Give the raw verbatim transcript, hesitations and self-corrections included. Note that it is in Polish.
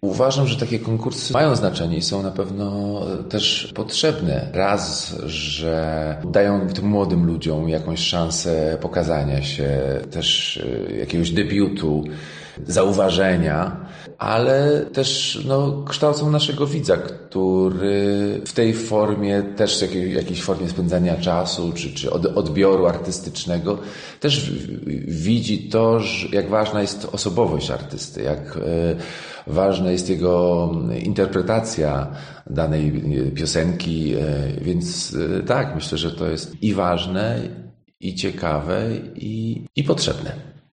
Uważam, że takie konkursy mają znaczenie i są na pewno też potrzebne. Raz, że dają tym młodym ludziom jakąś szansę pokazania się, też jakiegoś debiutu, zauważenia, ale też no, kształcą naszego widza, który w tej formie, też w jakiej, jakiejś formie spędzania czasu, czy, czy odbioru artystycznego, też widzi to, że jak ważna jest osobowość artysty, jak ważna jest jego interpretacja danej piosenki, więc tak, myślę, że to jest i ważne, i ciekawe, i, i potrzebne.